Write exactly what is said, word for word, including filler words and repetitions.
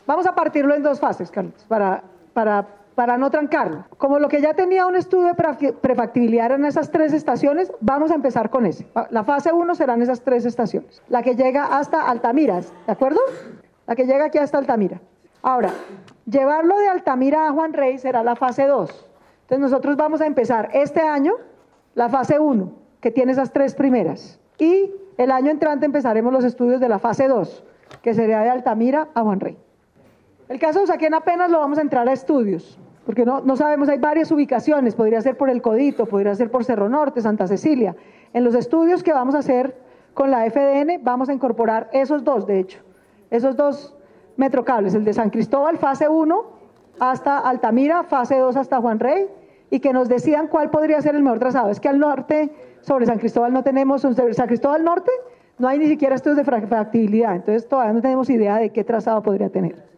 Vamos a partirlo en dos fases, Carlos, para, para, para no trancarlo. Como lo que ya tenía un estudio de prefactibilidad en esas tres estaciones, vamos a empezar con ese. La fase uno serán esas tres estaciones. La que llega hasta Altamira, ¿de acuerdo? La que llega aquí hasta Altamira. Ahora, llevarlo de Altamira a Juan Rey será la fase dos. Entonces nosotros vamos a empezar este año la fase uno, que tiene esas tres primeras. Y el año entrante empezaremos los estudios de la fase dos, que sería de Altamira a Juan Rey. El caso de Usaquén apenas lo vamos a entrar a estudios, porque no, no sabemos, hay varias ubicaciones, podría ser por el Codito, podría ser por Cerro Norte, Santa Cecilia. En los estudios que vamos a hacer con la F D N vamos a incorporar esos dos, de hecho, esos dos metrocables, el de San Cristóbal, fase uno, hasta Altamira, fase dos hasta Juan Rey, y que nos decidan cuál podría ser el mejor trazado. Es que al norte, sobre San Cristóbal no tenemos, sobre San Cristóbal Norte, no hay ni siquiera estudios de factibilidad, entonces todavía no tenemos idea de qué trazado podría tener.